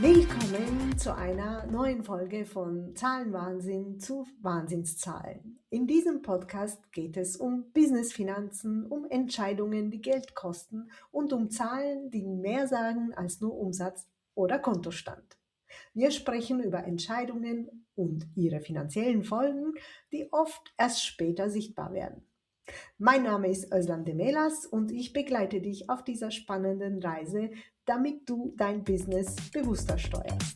Willkommen zu einer neuen Folge von Zahlenwahnsinn zu Wahnsinnszahlen. In diesem Podcast geht es um Business-Finanzen, um Entscheidungen, die Geld kosten und um Zahlen, die mehr sagen als nur Umsatz oder Kontostand. Wir sprechen über Entscheidungen und ihre finanziellen Folgen, die oft erst später sichtbar werden. Mein Name ist Özlem Demelas und ich begleite dich auf dieser spannenden Reise, damit du dein Business bewusster steuerst.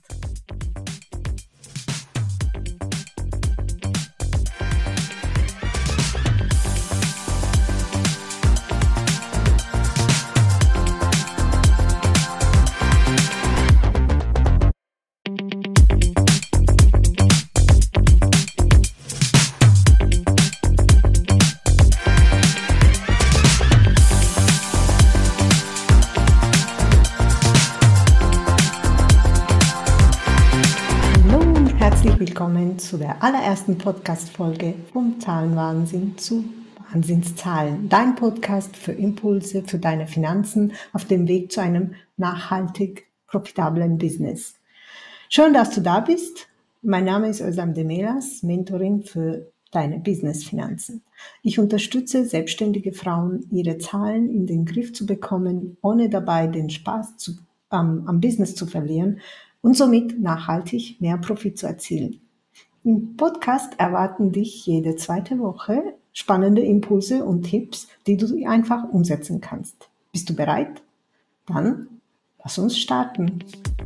Willkommen zu der allerersten Podcast-Folge vom Zahlenwahnsinn zu Wahnsinnszahlen. Dein Podcast für Impulse für deine Finanzen auf dem Weg zu einem nachhaltig profitablen Business. Schön, dass du da bist. Mein Name ist Özlem Demelas, Mentorin für deine Business-Finanzen. Ich unterstütze selbstständige Frauen, ihre Zahlen in den Griff zu bekommen, ohne dabei den Spaß am Business zu verlieren und somit nachhaltig mehr Profit zu erzielen. Im Podcast erwarten dich jede zweite Woche spannende Impulse und Tipps, die du einfach umsetzen kannst. Bist du bereit? Dann lass uns starten.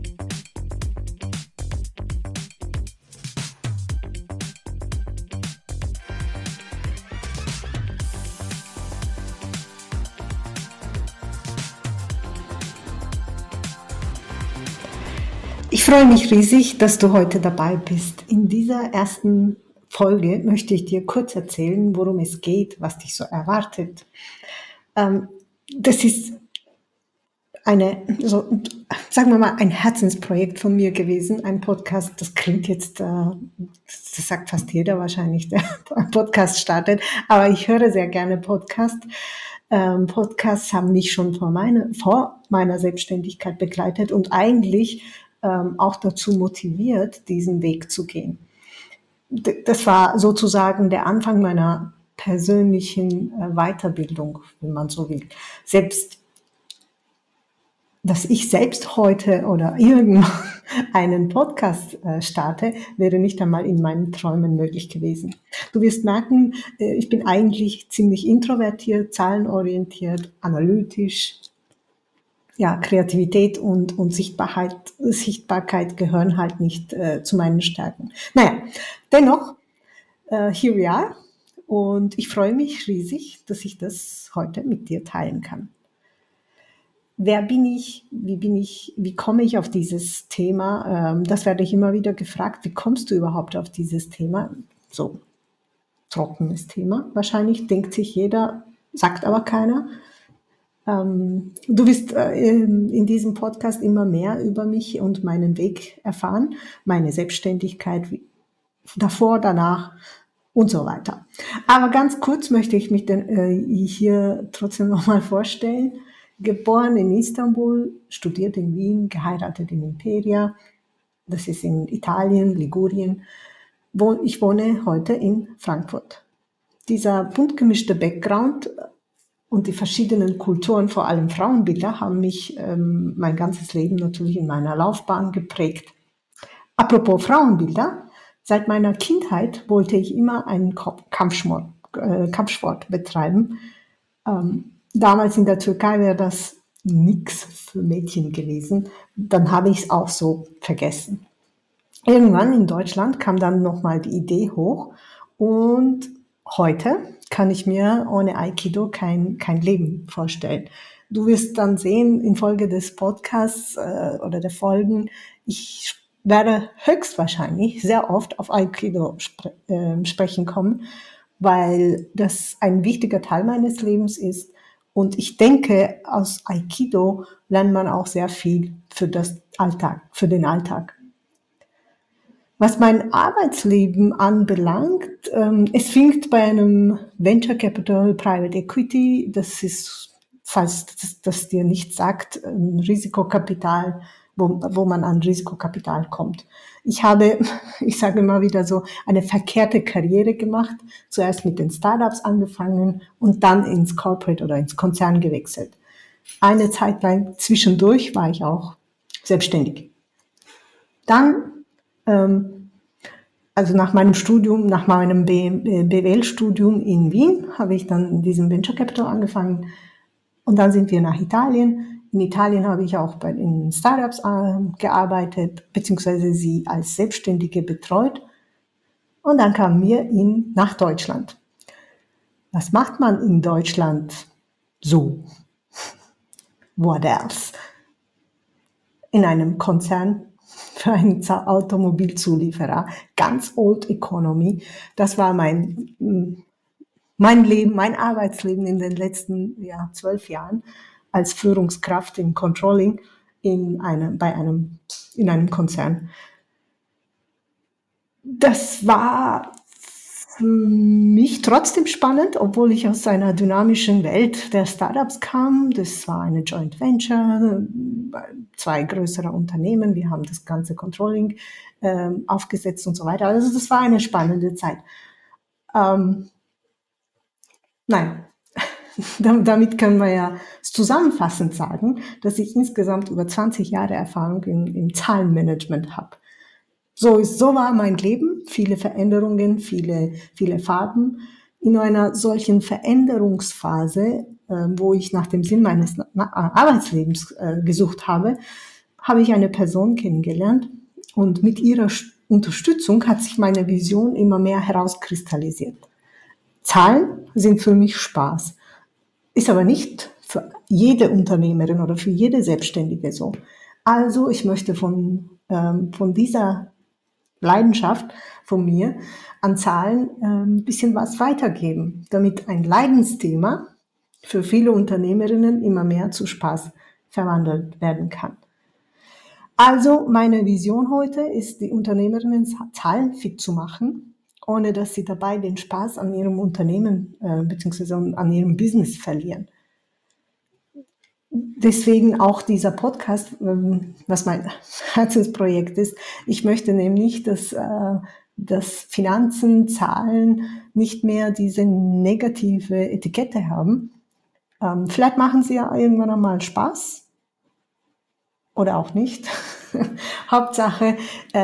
Ich freue mich riesig, dass du heute dabei bist. In dieser ersten Folge möchte ich dir kurz erzählen, worum es geht, was dich so erwartet. Das ist sagen wir mal, ein Herzensprojekt von mir gewesen, ein Podcast. Das klingt jetzt, das sagt fast jeder wahrscheinlich, der einen Podcast startet, aber ich höre sehr gerne Podcasts. Podcasts haben mich schon vor meiner Selbstständigkeit begleitet und eigentlich auch dazu motiviert, diesen Weg zu gehen. Das war sozusagen der Anfang meiner persönlichen Weiterbildung, wenn man so will. Dass ich selbst heute oder irgendwann einen Podcast starte, wäre nicht einmal in meinen Träumen möglich gewesen. Du wirst merken, ich bin eigentlich ziemlich introvertiert, zahlenorientiert, analytisch. Ja, Kreativität und Sichtbarkeit gehören halt nicht zu meinen Stärken. Naja, dennoch, here we are. Und ich freue mich riesig, dass ich das heute mit dir teilen kann. Wer bin ich? Wie komme ich auf dieses Thema? Das werde ich immer wieder gefragt. Wie kommst du überhaupt auf dieses Thema? So trockenes Thema. Wahrscheinlich denkt sich jeder, sagt aber keiner. Du wirst in diesem Podcast immer mehr über mich und meinen Weg erfahren, meine Selbstständigkeit davor, danach und so weiter. Aber ganz kurz möchte ich mich hier trotzdem nochmal vorstellen. Geboren in Istanbul, studiert in Wien, geheiratet in Imperia, das ist in Italien, Ligurien. Ich wohne heute in Frankfurt. Dieser bunt gemischte Background und die verschiedenen Kulturen, vor allem Frauenbilder, haben mich mein ganzes Leben natürlich in meiner Laufbahn geprägt. Apropos Frauenbilder, seit meiner Kindheit wollte ich immer einen Kampfsport betreiben. Damals in der Türkei wäre das nix für Mädchen gewesen. Dann habe ich es auch so vergessen. Irgendwann in Deutschland kam dann nochmal die Idee hoch und heute kann ich mir ohne Aikido kein Leben vorstellen. Du wirst dann sehen, infolge des Podcasts oder der Folgen, ich werde höchstwahrscheinlich sehr oft auf Aikido sprechen kommen, weil das ein wichtiger Teil meines Lebens ist. Und ich denke, aus Aikido lernt man auch sehr viel für den Alltag. Was mein Arbeitsleben anbelangt, es fing bei einem Venture Capital Private Equity, das ist, falls das dir nichts sagt, Risikokapital, wo man an Risikokapital kommt. Ich habe, ich sage immer wieder so, eine verkehrte Karriere gemacht. Zuerst mit den Startups angefangen und dann ins Corporate oder ins Konzern gewechselt. Eine Zeit lang zwischendurch war ich auch selbstständig. Dann, also nach meinem Studium, nach meinem BWL-Studium in Wien, habe ich dann in diesem Venture Capital angefangen. Und dann sind wir nach Italien. In Italien habe ich auch bei den Startups gearbeitet, beziehungsweise sie als Selbstständige betreut. Und dann kamen wir nach Deutschland. Was macht man in Deutschland so? What else? In einem Konzern für einen Automobilzulieferer, ganz old economy. Das war mein Leben, mein Arbeitsleben in den letzten 12 Jahren als Führungskraft im Controlling in einem Konzern. Das war für mich trotzdem spannend, obwohl ich aus einer dynamischen Welt der Startups kam. Das war eine Joint Venture, 2 größere Unternehmen. Wir haben das ganze Controlling aufgesetzt und so weiter. Also das war eine spannende Zeit. Nein, damit können wir ja zusammenfassend sagen, dass ich insgesamt über 20 Jahre Erfahrung im Zahlenmanagement habe. So war mein Leben, viele Veränderungen, viele Farben. In einer solchen Veränderungsphase, wo ich nach dem Sinn meines Arbeitslebens gesucht habe, habe ich eine Person kennengelernt und mit ihrer Unterstützung hat sich meine Vision immer mehr herauskristallisiert. Zahlen sind für mich Spaß, ist aber nicht für jede Unternehmerin oder für jede Selbstständige so. Also ich möchte von dieser Leidenschaft von mir an Zahlen ein bisschen was weitergeben, damit ein Leidensthema für viele Unternehmerinnen immer mehr zu Spaß verwandelt werden kann. Also meine Vision heute ist, die Unternehmerinnen zahlenfit zu machen, ohne dass sie dabei den Spaß an ihrem Unternehmen bzw. an ihrem Business verlieren. Deswegen auch dieser Podcast, was mein Herzensprojekt ist. Ich möchte nämlich, dass Finanzen, Zahlen nicht mehr diese negative Etikette haben. Vielleicht machen sie ja irgendwann einmal Spaß oder auch nicht. Hauptsache,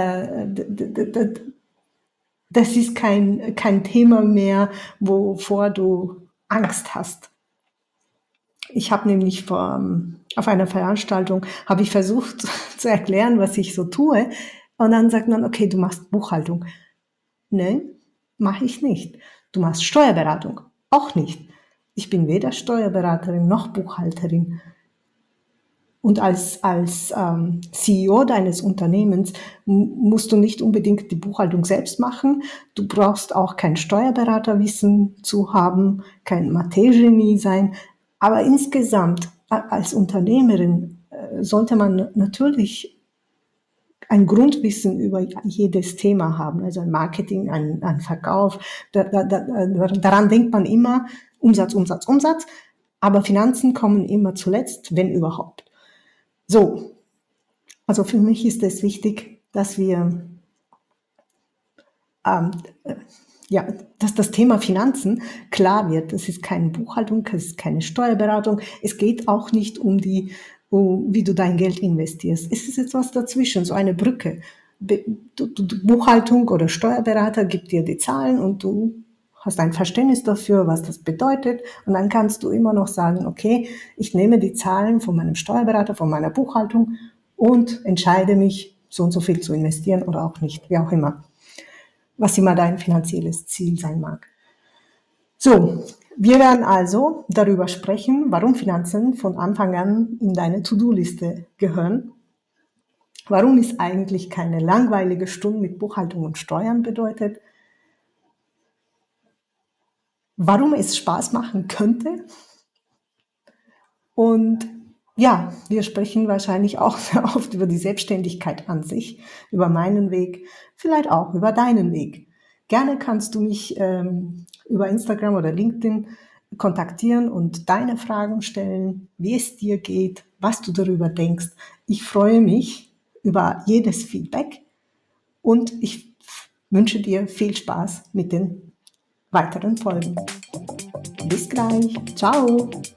das ist kein Thema mehr, wovor du Angst hast. Ich habe nämlich auf einer Veranstaltung habe ich versucht zu erklären, was ich so tue, und dann sagt man, okay, du machst Buchhaltung. Nein, mache ich nicht. Du machst Steuerberatung. Auch nicht. Ich bin weder Steuerberaterin noch Buchhalterin. Und als CEO deines Unternehmens musst du nicht unbedingt die Buchhaltung selbst machen. Du brauchst auch kein Steuerberaterwissen zu haben, kein Mathe-Genie sein. Aber insgesamt als Unternehmerin sollte man natürlich ein Grundwissen über jedes Thema haben, also ein Marketing, ein Verkauf. Daran denkt man immer, Umsatz, Umsatz, Umsatz. Aber Finanzen kommen immer zuletzt, wenn überhaupt. So, also für mich ist es wichtig, dass wir, dass das Thema Finanzen klar wird. Das ist keine Buchhaltung, das ist keine Steuerberatung. Es geht auch nicht um wie du dein Geld investierst. Es ist etwas dazwischen, so eine Brücke. Buchhaltung oder Steuerberater gibt dir die Zahlen und du hast ein Verständnis dafür, was das bedeutet, und dann kannst du immer noch sagen, okay, ich nehme die Zahlen von meinem Steuerberater, von meiner Buchhaltung und entscheide mich, so und so viel zu investieren oder auch nicht, wie auch immer, was immer dein finanzielles Ziel sein mag. So, wir werden also darüber sprechen, warum Finanzen von Anfang an in deine To-Do-Liste gehören, warum es eigentlich keine langweilige Stunde mit Buchhaltung und Steuern bedeutet, warum es Spaß machen könnte. Und ja, wir sprechen wahrscheinlich auch sehr oft über die Selbstständigkeit an sich, über meinen Weg, vielleicht auch über deinen Weg. Gerne kannst du mich über Instagram oder LinkedIn kontaktieren und deine Fragen stellen, wie es dir geht, was du darüber denkst. Ich freue mich, über jedes Feedback und ich wünsche dir viel Spaß mit den weiteren Folgen. Bis gleich. Ciao.